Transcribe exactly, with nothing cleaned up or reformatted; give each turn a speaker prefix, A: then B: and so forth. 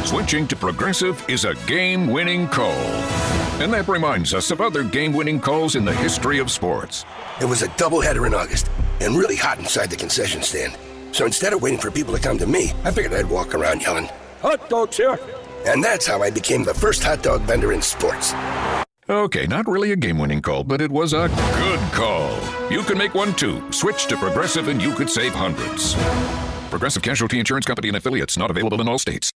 A: Switching to Progressive is a game-winning call. And that reminds us of other game-winning calls in the history of sports.
B: It was a doubleheader in August and really hot inside the concession stand. So instead of waiting for people to come to me, I figured I'd walk around yelling, "Hot dogs here!" And that's how I became the first hot dog vendor in sports.
A: Okay, not really a game-winning call, but it was a good call. You can make one too. Switch to Progressive and you could save hundreds. Progressive Casualty Insurance Company and affiliates, not available in all states.